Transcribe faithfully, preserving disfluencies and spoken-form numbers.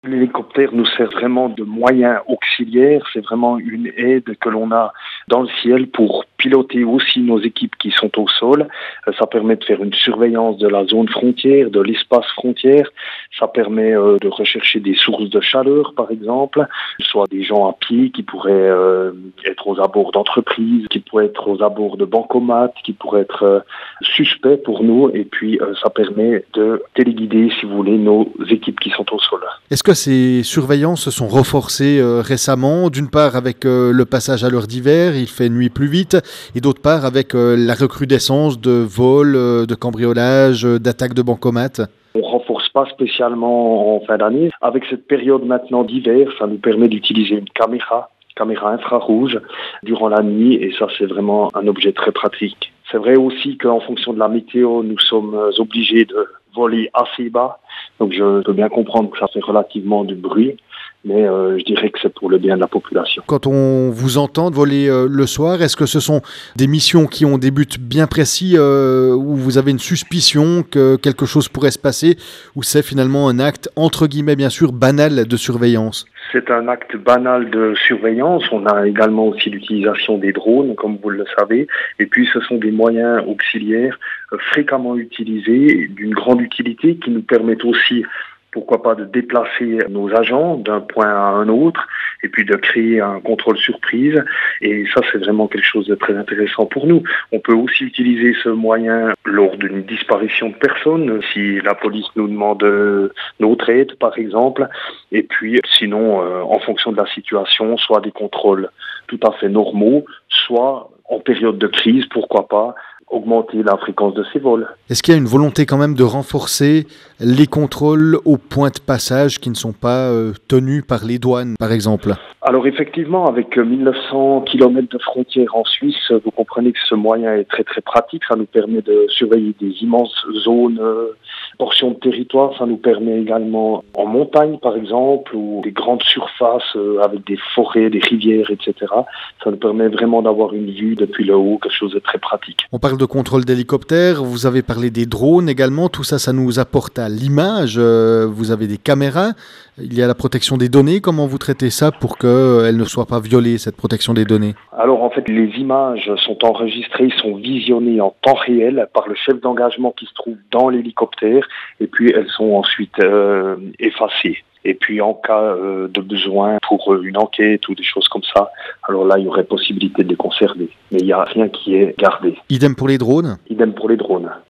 L'hélicoptère nous sert vraiment de moyen auxiliaire. C'est vraiment une aide que l'on a dans le ciel pour piloter aussi nos équipes qui sont au sol. Ça permet de faire une surveillance de la zone frontière, de l'espace frontière. Ça permet euh, de rechercher des sources de chaleur, par exemple, soit des gens à pied qui pourraient euh, être aux abords d'entreprises, qui pourraient être aux abords de bancomates, qui pourraient être euh, suspects pour nous. Et puis, euh, ça permet de téléguider, si vous voulez, nos équipes qui sont au sol. Est-ce que ces surveillances se sont renforcées euh, récemment? D'une part avec euh, le passage à l'heure d'hiver, il fait nuit plus vite, et d'autre part avec euh, la recrudescence de vols, euh, de cambriolages, euh, d'attaques de bancomates? On renforce pas spécialement en fin d'année. Avec cette période maintenant d'hiver, ça nous permet d'utiliser une caméra, caméra infrarouge, durant la nuit, et ça c'est vraiment un objet très pratique. C'est vrai aussi qu'en fonction de la météo, nous sommes obligés de voler assez bas. Donc je peux bien comprendre que ça fait relativement du bruit, mais euh, je dirais que c'est pour le bien de la population. Quand on vous entend voler euh, le soir, est-ce que ce sont des missions qui ont des buts bien précis, euh, où vous avez une suspicion que quelque chose pourrait se passer, ou c'est finalement un acte, entre guillemets bien sûr, banal de surveillance? C'est un acte banal de surveillance. On a également aussi l'utilisation des drones, comme vous le savez. Et puis, ce sont des moyens auxiliaires euh, fréquemment utilisés, d'une grande utilité, qui nous permettent aussi, pourquoi pas, de déplacer nos agents d'un point à un autre, et puis de créer un contrôle surprise. Et ça, c'est vraiment quelque chose de très intéressant pour nous. On peut aussi utiliser ce moyen lors d'une disparition de personnes, si la police nous demande notre aide, par exemple. Et puis, sinon, euh, en fonction de la situation, soit des contrôles tout à fait normaux, soit en période de crise, pourquoi pas, augmenter la fréquence de ces vols. Est-ce qu'il y a une volonté quand même de renforcer les contrôles aux points de passage qui ne sont pas euh, tenus par les douanes, par exemple? Alors effectivement, avec mille neuf cents kilomètres de frontières en Suisse, vous comprenez que ce moyen est très très pratique. Ça nous permet de surveiller des immenses zones, euh, portions de territoire. Ça nous permet également en montagne, par exemple, ou des grandes surfaces euh, avec des forêts, des rivières, et cetera. Ça nous permet vraiment d'avoir une vue depuis le haut, quelque chose de très pratique. On parle de contrôle d'hélicoptères, vous avez parlé des drones également, tout ça, ça nous apporte à l'image. Euh, vous avez des caméras, il y a la protection des données. Comment vous traitez ça pour qu'elle ne soit pas violée, cette protection des données? Alors en fait, les images sont enregistrées, sont visionnées en temps réel par le chef d'engagement qui se trouve dans l'hélicoptère, et puis elles sont ensuite euh, effacées. Et puis en cas euh, de besoin pour une enquête ou des choses comme ça, alors là il y aurait possibilité de les conserver. Mais il n'y a rien qui est gardé. Idem pour les drones? Idem pour les drones.